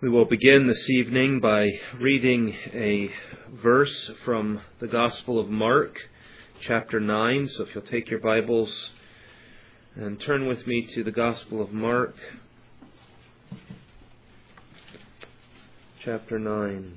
We will begin this evening by reading a verse from the Gospel of Mark, chapter 9. So if you'll take your Bibles and turn with me to the Gospel of Mark, chapter 9.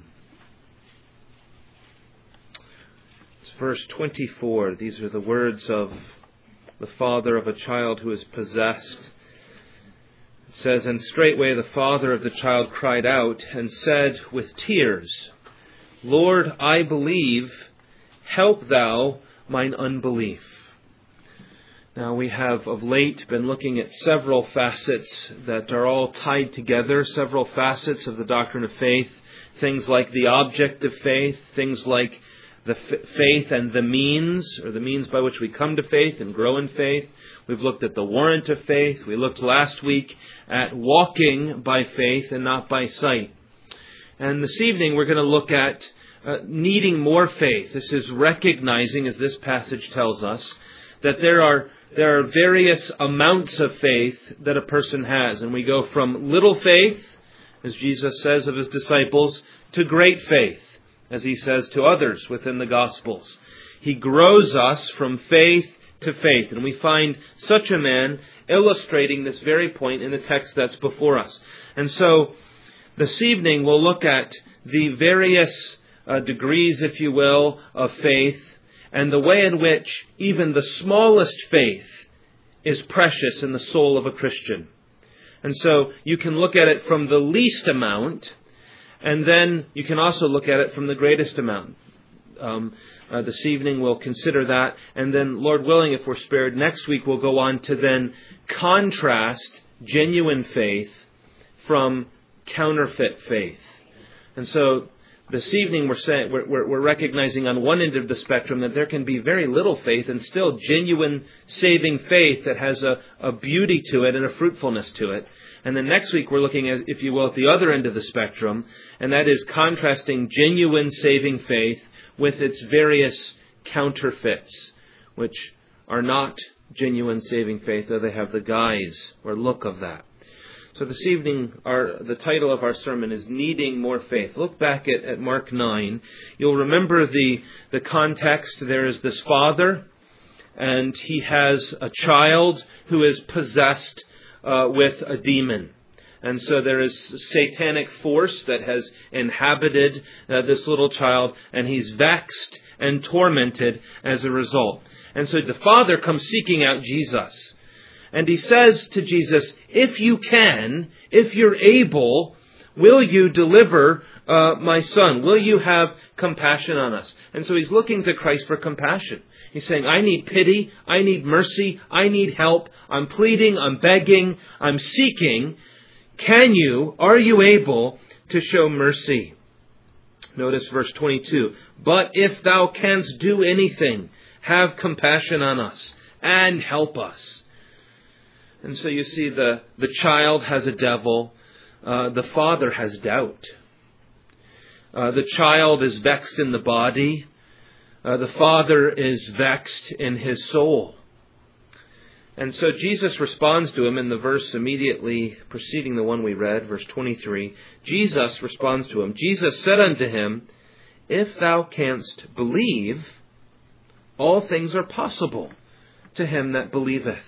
It's verse 24. These are the words of the father of a child who is possessed. It says, "And straightway the father of the child cried out and said with tears, Lord, I believe, help thou mine unbelief." Now we have of late been looking at several facets that are all tied together, several facets of the doctrine of faith, things like the object of faith, things like the faith and the means, or the means by which we come to faith and grow in faith. We've looked at the warrant of faith. We looked last week at walking by faith and not by sight. And this evening we're going to look at needing more faith. This is recognizing, as this passage tells us, that there are various amounts of faith that a person has. And we go from little faith, as Jesus says of his disciples, to great faith, as he says to others within the Gospels. He grows us from faith to faith. And we find such a man illustrating this very point in the text that's before us. And so this evening we'll look at the various degrees, if you will, of faith, and the way in which even the smallest faith is precious in the soul of a Christian. And so you can look at it from the least amount, and then you can also look at it from the greatest amount. This evening we'll consider that. And then, Lord willing, if we're spared, next week we'll go on to then contrast genuine faith from counterfeit faith. And so this evening we're recognizing on one end of the spectrum that there can be very little faith and still genuine saving faith that has a beauty to it and a fruitfulness to it. And then next week we're looking at, if you will, at the other end of the spectrum, and that is contrasting genuine saving faith with its various counterfeits, which are not genuine saving faith, though they have the guise or look of that. So this evening, the title of our sermon is Needing More Faith. Look back at Mark 9. You'll remember the context. There is this father, and he has a child who is possessed with a demon. And so there is satanic force that has inhabited this little child, and he's vexed and tormented as a result. And so the father comes seeking out Jesus. And he says to Jesus, if you can, if you're able, will you deliver my son? Will you have compassion on us? And so he's looking to Christ for compassion. He's saying, I need pity, I need mercy, I need help. I'm pleading, I'm begging, I'm seeking. Are you able to show mercy? Notice verse 22. But if thou canst do anything, have compassion on us and help us. And so you see the child has a devil. The father has doubt. The child is vexed in the body. The father is vexed in his soul. And so Jesus responds to him in the verse immediately preceding the one we read, verse 23. Jesus responds to him. Jesus said unto him, if thou canst believe, all things are possible to him that believeth.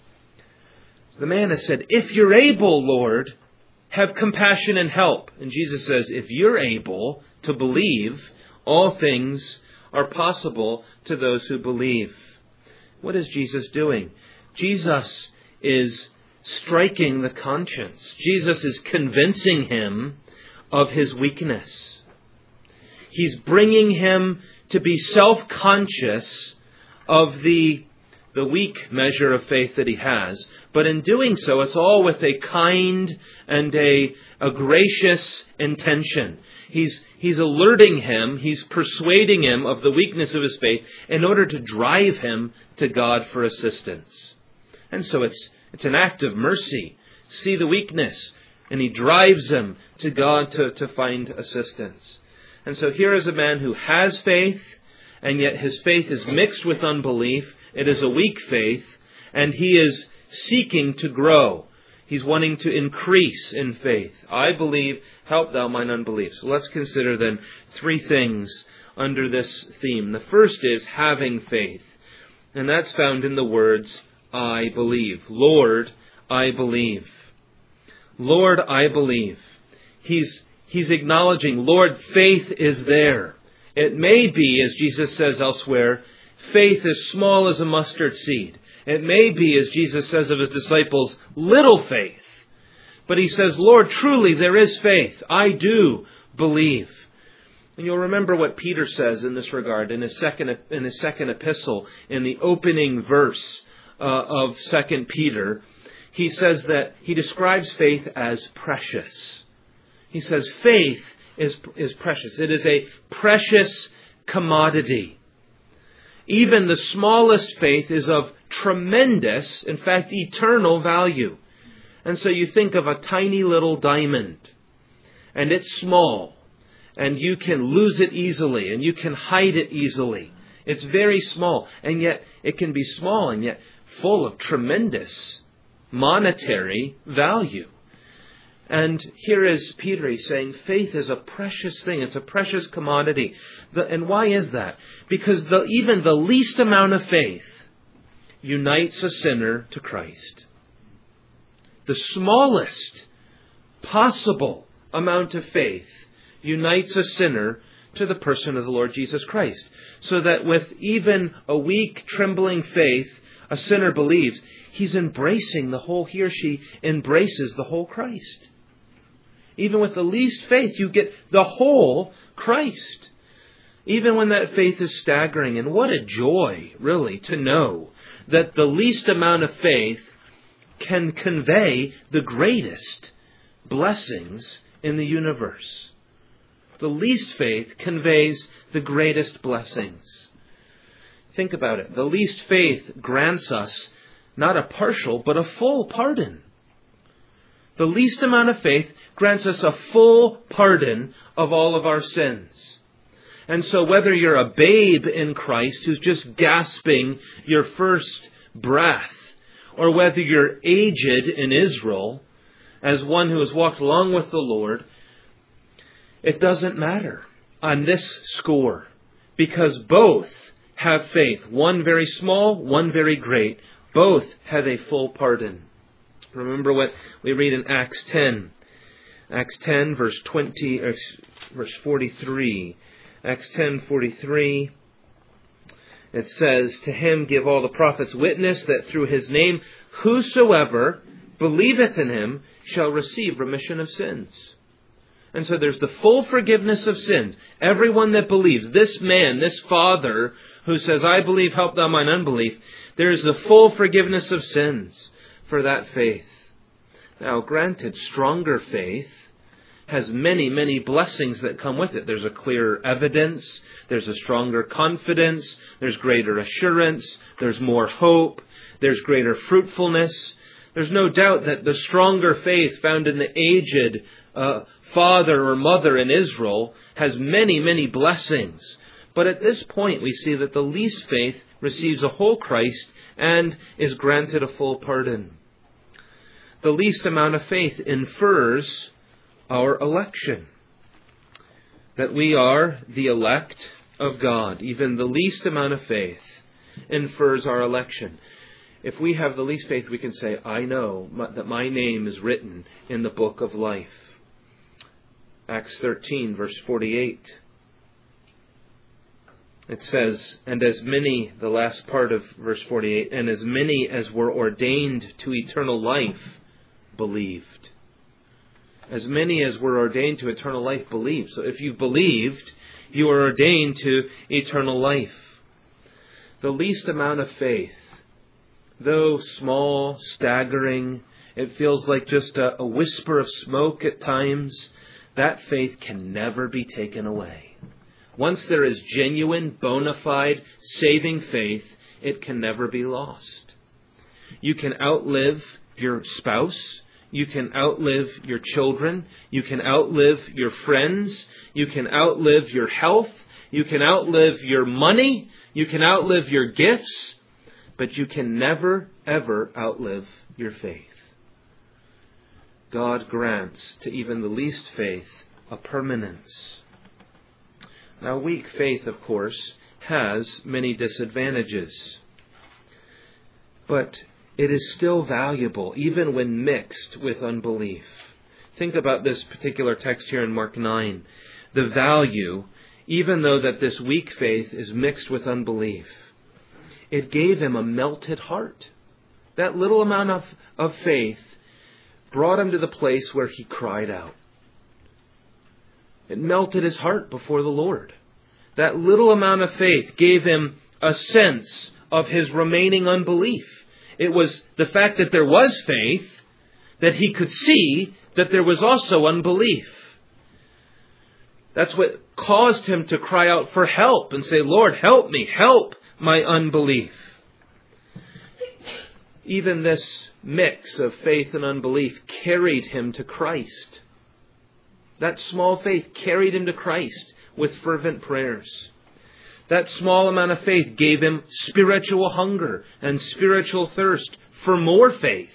The man has said, if you're able, Lord, have compassion and help. And Jesus says, if you're able to believe, all things are possible to those who believe. What is Jesus doing? Jesus is striking the conscience. Jesus is convincing him of his weakness. He's bringing him to be self-conscious of the weak measure of faith that he has. But in doing so, it's all with a kind and a gracious intention. He's alerting him, he's persuading him of the weakness of his faith in order to drive him to God for assistance. And so it's an act of mercy. See the weakness, and he drives him to God to find assistance. And so here is a man who has faith, and yet his faith is mixed with unbelief. It is a weak faith, and he is seeking to grow. He's wanting to increase in faith. I believe, help thou mine unbelief. So let's consider then three things under this theme. The first is having faith. And that's found in the words, I believe. Lord, I believe. Lord, I believe. He's acknowledging, Lord, faith is there. It may be, as Jesus says elsewhere, faith as small as a mustard seed. It may be, as Jesus says of his disciples, little faith. But he says, Lord, truly there is faith. I do believe. And you'll remember what Peter says in this regard in his second epistle, in the opening verse of 2 Peter. He says that he describes faith as precious. He says faith is precious. It is a precious commodity. Even the smallest faith is of tremendous, in fact, eternal value. And so you think of a tiny little diamond, and it's small, and you can lose it easily, and you can hide it easily. It's very small, and yet it can be small, and yet full of tremendous monetary value. And here is Peter, he's saying faith is a precious thing. It's a precious commodity. And why is that? Because even the least amount of faith unites a sinner to Christ. The smallest possible amount of faith unites a sinner to the person of the Lord Jesus Christ. So that with even a weak, trembling faith, a sinner believes, he's embracing the whole, he or she embraces the whole Christ. Even with the least faith, you get the whole Christ. Even when that faith is staggering. And what a joy, really, to know that the least amount of faith can convey the greatest blessings in the universe. The least faith conveys the greatest blessings. Think about it. The least faith grants us not a partial, but a full pardon. The least amount of faith grants us a full pardon of all of our sins. And so whether you're a babe in Christ who's just gasping your first breath, or whether you're aged in Israel as one who has walked along with the Lord, it doesn't matter on this score, because both have faith. One very small, one very great. Both have a full pardon. Remember what we read in Acts 10. Acts 10, verse 43. Acts 10:43. It says, to him give all the prophets witness that through his name whosoever believeth in him shall receive remission of sins. And so there's the full forgiveness of sins. Everyone that believes, this man, this father who says, I believe, help thou mine unbelief, there is the full forgiveness of sins for that faith. Now, granted, stronger faith has many, many blessings that come with it. There's a clearer evidence. There's a stronger confidence. There's greater assurance. There's more hope. There's greater fruitfulness. There's no doubt that the stronger faith found in the aged father or mother in Israel has many, many blessings. But at this point, we see that the least faith receives a whole Christ and is granted a full pardon. The least amount of faith infers our election, that we are the elect of God. Even the least amount of faith infers our election. If we have the least faith, we can say, I know that my name is written in the book of life. Acts 13, verse 48. It says, and as many, the last part of verse 48, and as many as were ordained to eternal life believed. As many as were ordained to eternal life believed. So if you believed, you are ordained to eternal life. The least amount of faith, though small, staggering, it feels like just a whisper of smoke at times, that faith can never be taken away. Once there is genuine, bona fide, saving faith, it can never be lost. You can outlive your spouse. You can outlive your children. You can outlive your friends. You can outlive your health. You can outlive your money. You can outlive your gifts. But you can never, ever outlive your faith. God grants to even the least faith a permanence. Now, weak faith, of course, has many disadvantages. But it is still valuable, even when mixed with unbelief. Think about this particular text here in Mark 9. The value, even though that this weak faith is mixed with unbelief, it gave him a melted heart. That little amount of faith brought him to the place where he cried out. It melted his heart before the Lord. That little amount of faith gave him a sense of his remaining unbelief. It was the fact that there was faith, that he could see that there was also unbelief. That's what caused him to cry out for help and say, Lord, help me, help my unbelief. Even this mix of faith and unbelief carried him to Christ. That small faith carried him to Christ with fervent prayers. That small amount of faith gave him spiritual hunger and spiritual thirst for more faith.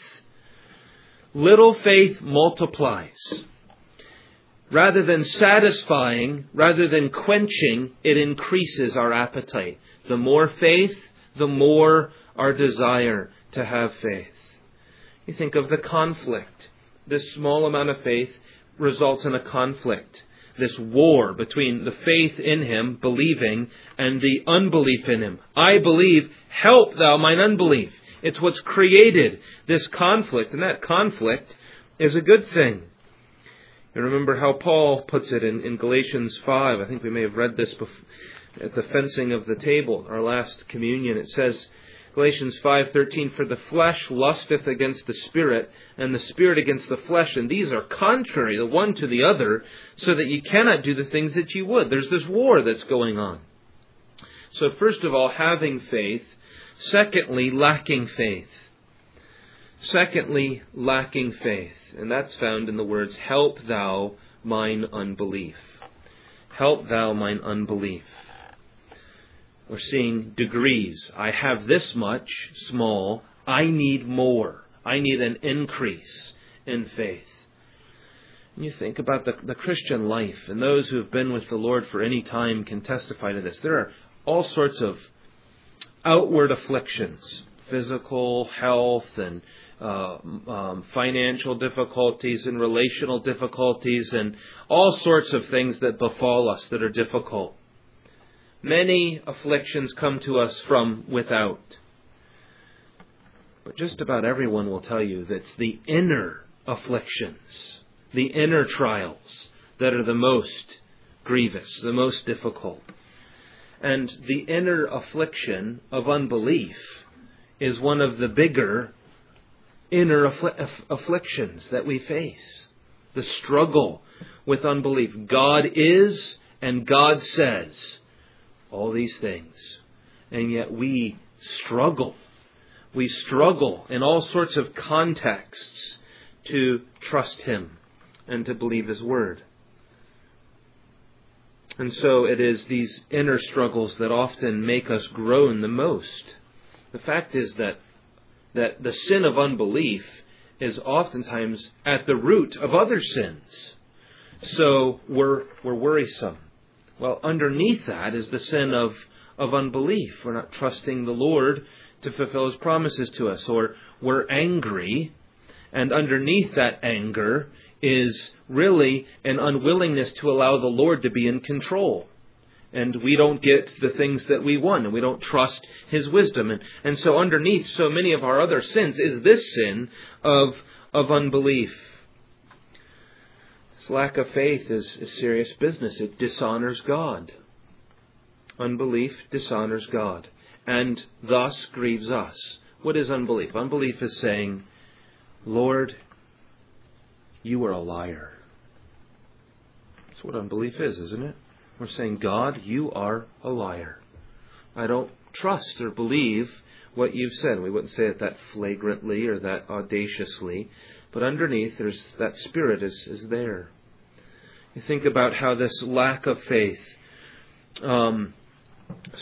Little faith multiplies. Rather than satisfying, rather than quenching, it increases our appetite. The more faith, the more our desire to have faith. You think of the conflict. This small amount of faith results in a conflict. This war between the faith in him, believing, and the unbelief in him. I believe, help thou mine unbelief. It's what's created this conflict, and that conflict is a good thing. You remember how Paul puts it in Galatians 5. I think we may have read this at the fencing of the table, our last communion. It says, Galatians 5:13, for the flesh lusteth against the Spirit, and the Spirit against the flesh, and these are contrary the one to the other, so that ye cannot do the things that ye would. There's this war that's going on. So first of all, having faith. Secondly, lacking faith. Secondly, lacking faith. And that's found in the words, help thou mine unbelief. Help thou mine unbelief. We're seeing degrees. I have this much, small. I need more. I need an increase in faith. And you think about the Christian life, and those who have been with the Lord for any time can testify to this. There are all sorts of outward afflictions, physical health and financial difficulties and relational difficulties and all sorts of things that befall us that are difficult. Many afflictions come to us from without. But just about everyone will tell you that it's the inner afflictions, the inner trials that are the most grievous, the most difficult. And the inner affliction of unbelief is one of the bigger inner afflictions that we face. The struggle with unbelief. God is and God says all these things. And yet we struggle. We struggle in all sorts of contexts to trust Him and to believe His Word. And so it is these inner struggles that often make us groan the most. The fact is that the sin of unbelief is oftentimes at the root of other sins. So we're worrisome. Well, underneath that is the sin of unbelief. We're not trusting the Lord to fulfill His promises to us. Or we're angry, and underneath that anger is really an unwillingness to allow the Lord to be in control. And we don't get the things that we want, and we don't trust His wisdom. And so underneath so many of our other sins is this sin of unbelief. This lack of faith is serious business. It dishonors God. Unbelief dishonors God, and thus grieves us. What is unbelief? Unbelief is saying, Lord, you are a liar. That's what unbelief is, isn't it? We're saying, God, you are a liar. I don't trust or believe what you've said. We wouldn't say it that flagrantly or that audaciously, but underneath there's that spirit is there. You think about how this lack of faith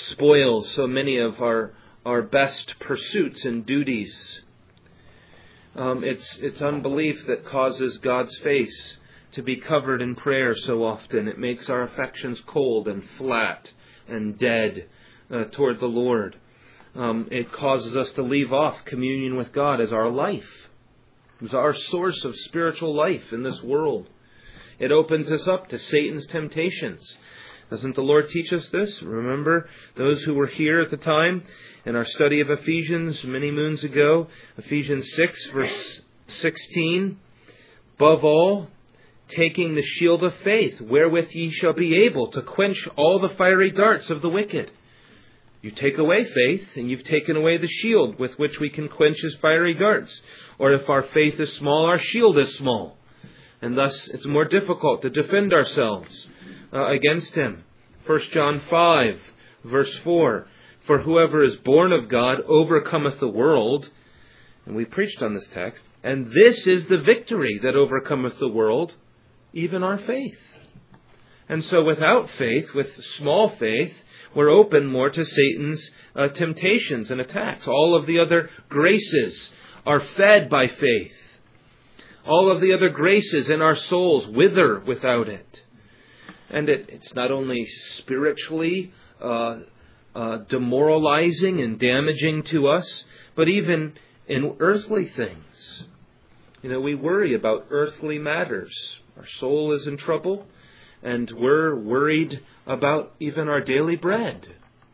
spoils so many of our best pursuits and duties. It's unbelief that causes God's face to be covered in prayer so often. It makes our affections cold and flat and dead toward the Lord. It causes us to leave off communion with God as our life, as our source of spiritual life in this world. It opens us up to Satan's temptations. Doesn't the Lord teach us this? Remember those who were here at the time in our study of Ephesians many moons ago, Ephesians 6 verse 16, above all, taking the shield of faith, wherewith ye shall be able to quench all the fiery darts of the wicked. You take away faith, and you've taken away the shield with which we can quench his fiery darts. Or if our faith is small, our shield is small. And thus it's more difficult to defend ourselves against him. 1 John 5, verse 4, for whoever is born of God overcometh the world. And we preached on this text. And this is the victory that overcometh the world, even our faith. And so without faith, with small faith, we're open more to Satan's temptations and attacks. All of the other graces are fed by faith. All of the other graces in our souls wither without it. And it's not only spiritually demoralizing and damaging to us, but even in earthly things. We worry about earthly matters. Our soul is in trouble, and we're worried about even our daily bread.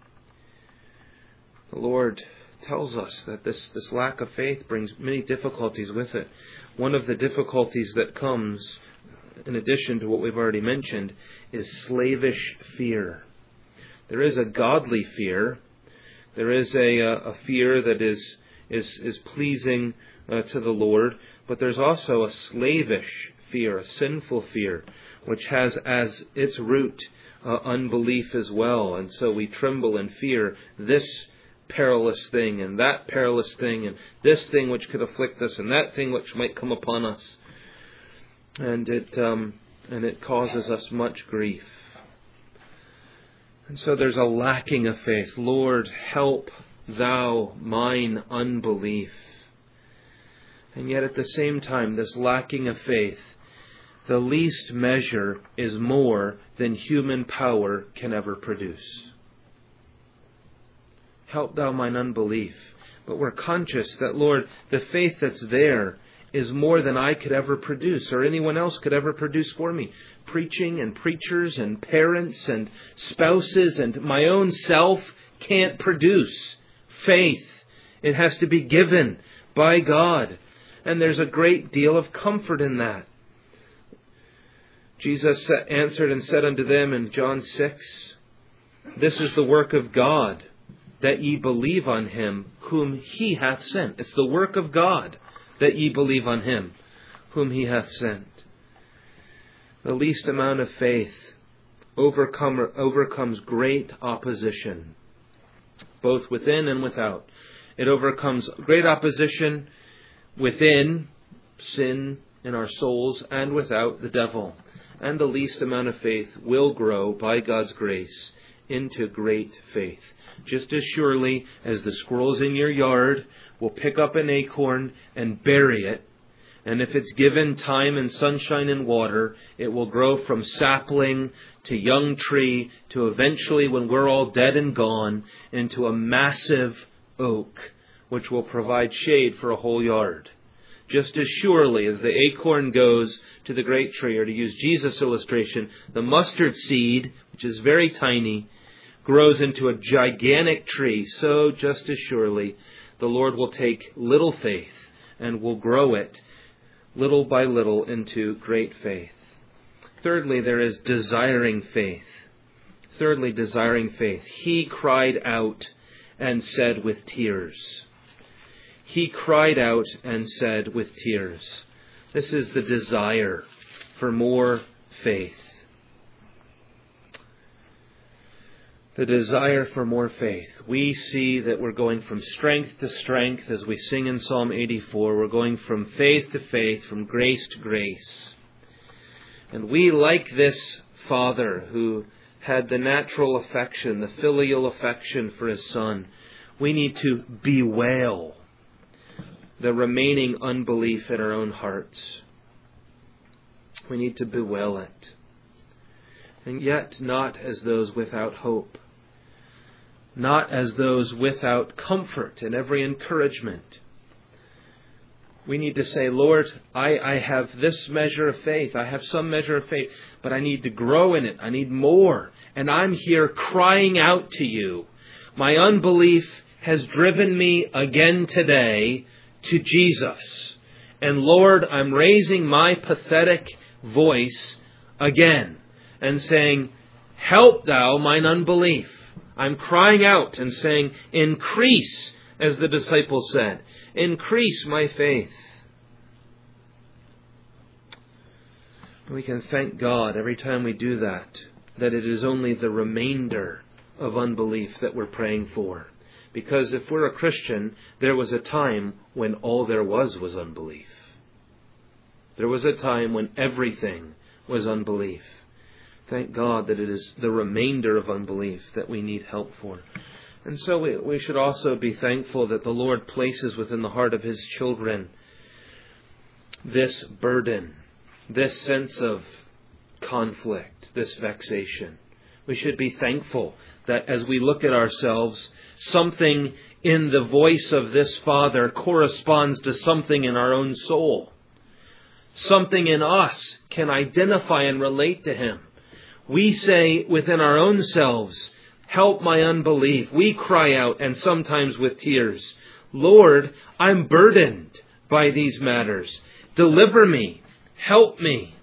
The Lord tells us that this lack of faith brings many difficulties with it. One of the difficulties that comes, in addition to what we've already mentioned, is slavish fear. There is a godly fear. There is a fear that is pleasing to the Lord, but there's also a slavish fear, a sinful fear, which has as its root unbelief as well. And so we tremble and fear this perilous thing and that perilous thing and this thing which could afflict us and that thing which might come upon us. And it causes us much grief. And so there's a lacking of faith. Lord, help thou mine unbelief. And yet at the same time, this lacking of faith, the least measure is more than human power can ever produce. Help thou mine unbelief. But we're conscious that, Lord, the faith that's there is more than I could ever produce or anyone else could ever produce for me. Preaching and preachers and parents and spouses and my own self can't produce faith. It has to be given by God. And there's a great deal of comfort in that. Jesus answered and said unto them in John 6, this is the work of God, that ye believe on him whom he hath sent. It's the work of God, that ye believe on him whom he hath sent. The least amount of faith overcomes great opposition, both within and without. It overcomes great opposition within, sin in our souls, and without, the devil. And the least amount of faith will grow, by God's grace, into great faith. Just as surely as the squirrels in your yard will pick up an acorn and bury it, and if it's given time and sunshine and water, it will grow from sapling to young tree to eventually, when we're all dead and gone, into a massive oak, which will provide shade for a whole yard. Just as surely as the acorn goes to the great tree, or to use Jesus' illustration, the mustard seed, which is very tiny, grows into a gigantic tree, so just as surely the Lord will take little faith and will grow it little by little into great faith. Thirdly, there is desiring faith. Thirdly, desiring faith. He cried out and said with tears. He cried out and said with tears. This is the desire for more faith. The desire for more faith. We see that we're going from strength to strength, as we sing in Psalm 84. We're going from faith to faith, from grace to grace. And we, like this father who had the natural affection, the filial affection for his son, we need to bewail the remaining unbelief in our own hearts. We need to bewail it. And yet not as those without hope. Not as those without comfort and every encouragement. We need to say, Lord, I have this measure of faith. I have some measure of faith, but I need to grow in it. I need more. And I'm here crying out to you. My unbelief has driven me again today to Jesus. And Lord, I'm raising my pathetic voice again and saying, help thou mine unbelief. I'm crying out and saying, increase, as the disciples said, increase my faith. We can thank God every time we do that it is only the remainder of unbelief that we're praying for. Because if we're a Christian, there was a time when all there was unbelief. There was a time when everything was unbelief. Thank God that it is the remainder of unbelief that we need help for. And so we should also be thankful that the Lord places within the heart of His children this burden, this sense of conflict, this vexation. We should be thankful that as we look at ourselves, something in the voice of this Father corresponds to something in our own soul. Something in us can identify and relate to Him. We say within our own selves, help my unbelief. We cry out, and sometimes with tears, Lord, I'm burdened by these matters. Deliver me. Help me.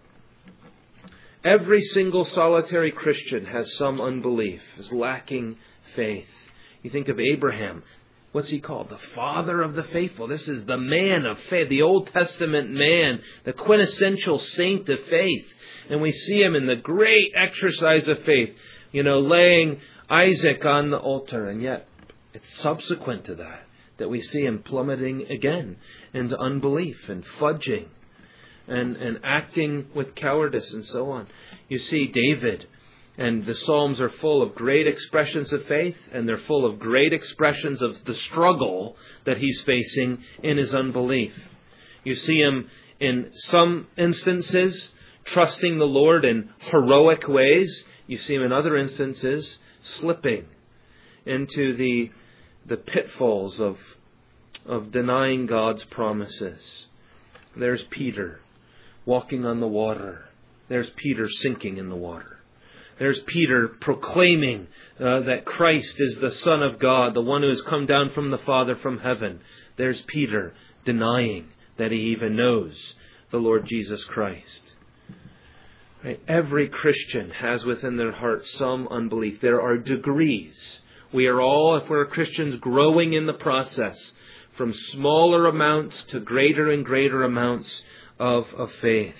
Every single solitary Christian has some unbelief, is lacking faith. You think of Abraham. What's he called? The father of the faithful. This is the man of faith, the Old Testament man, the quintessential saint of faith. And we see him in the great exercise of faith, laying Isaac on the altar. And yet, it's subsequent to that we see him plummeting again into unbelief and fudging and acting with cowardice and so on. You see David, and the Psalms are full of great expressions of faith, and they're full of great expressions of the struggle that he's facing in his unbelief. You see him in some instances trusting the Lord in heroic ways. You see him in other instances slipping into the pitfalls of denying God's promises. There's Peter walking on the water. There's Peter sinking in the water. There's Peter proclaiming that Christ is the Son of God, the one who has come down from the Father from heaven. There's Peter denying that he even knows the Lord Jesus Christ. Right? Every Christian has within their heart some unbelief. There are degrees. We are all, if we're Christians, growing in the process from smaller amounts to greater and greater amounts of faith.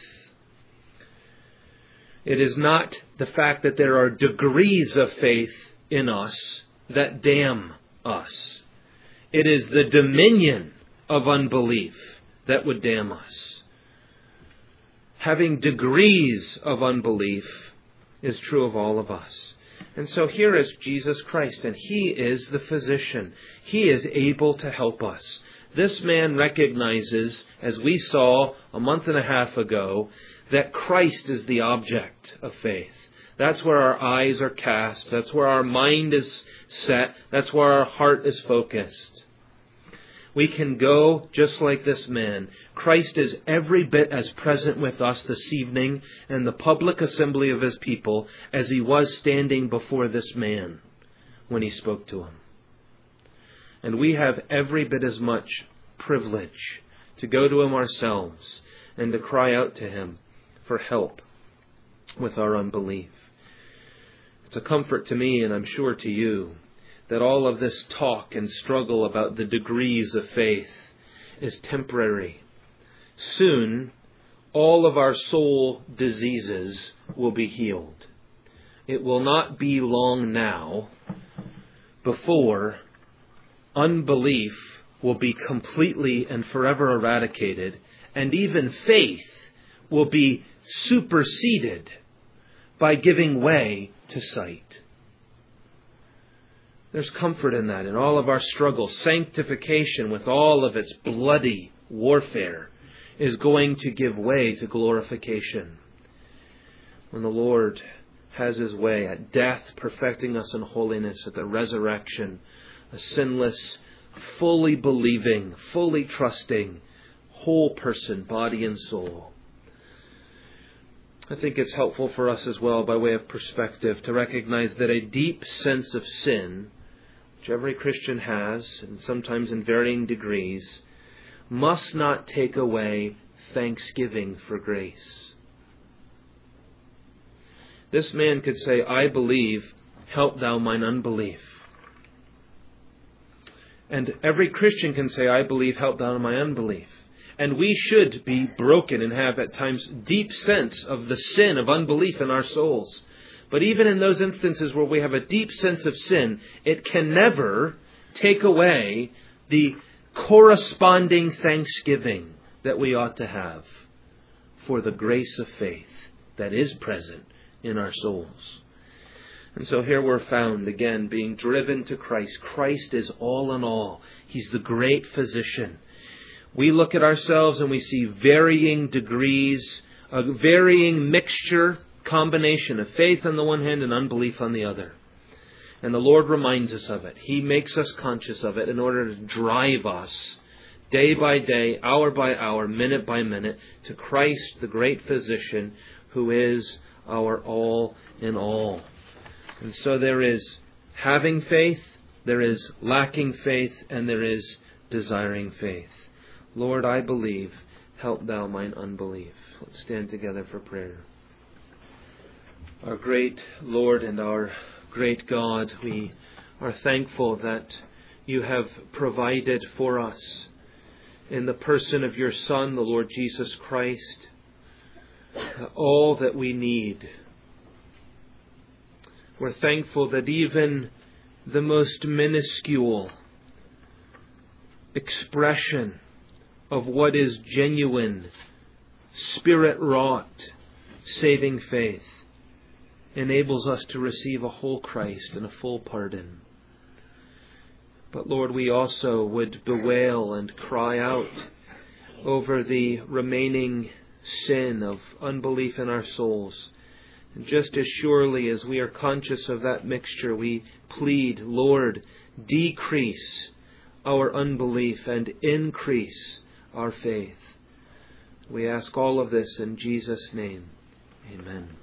It is not the fact that there are degrees of faith in us that damn us. It is the dominion of unbelief that would damn us. Having degrees of unbelief is true of all of us. And so here is Jesus Christ, and He is the physician. He is able to help us. This man recognizes, as we saw a month and a half ago, that Christ is the object of faith. That's where our eyes are cast. That's where our mind is set. That's where our heart is focused. We can go just like this man. Christ is every bit as present with us this evening in the public assembly of His people as He was standing before this man when He spoke to him. And we have every bit as much privilege to go to Him ourselves and to cry out to Him for help with our unbelief. It's a comfort to me, and I'm sure to you, that all of this talk and struggle about the degrees of faith is temporary. Soon, all of our soul diseases will be healed. It will not be long now before unbelief will be completely and forever eradicated, and even faith will be superseded by giving way to sight. There's comfort in that. In all of our struggles, sanctification with all of its bloody warfare is going to give way to glorification. When the Lord has His way at death, perfecting us in holiness, at the resurrection, a sinless, fully believing, fully trusting, whole person, body and soul. I think it's helpful for us as well, by way of perspective, to recognize that a deep sense of sin, which every Christian has, and sometimes in varying degrees, must not take away thanksgiving for grace. This man could say, I believe, help thou mine unbelief. And every Christian can say, I believe, help thou my unbelief. And we should be broken and have at times deep sense of the sin of unbelief in our souls. But even in those instances where we have a deep sense of sin, it can never take away the corresponding thanksgiving that we ought to have for the grace of faith that is present in our souls. And so here we're found again being driven to Christ. Christ is all in all. He's the great physician. We look at ourselves and we see varying degrees, a varying mixture, combination of faith on the one hand and unbelief on the other. And the Lord reminds us of it. He makes us conscious of it in order to drive us day by day, hour by hour, minute by minute to Christ, the great physician, who is our all in all. And so there is having faith, there is lacking faith, and there is desiring faith. Lord, I believe, help thou mine unbelief. Let's stand together for prayer. Our great Lord and our great God, we are thankful that you have provided for us in the person of your Son, the Lord Jesus Christ, all that we need. We're thankful that even the most minuscule expression of what is genuine, Spirit-wrought, saving faith enables us to receive a whole Christ and a full pardon. But Lord, we also would bewail and cry out over the remaining sin of unbelief in our souls. And just as surely as we are conscious of that mixture, we plead, Lord, decrease our unbelief and increase our faith. We ask all of this in Jesus' name. Amen.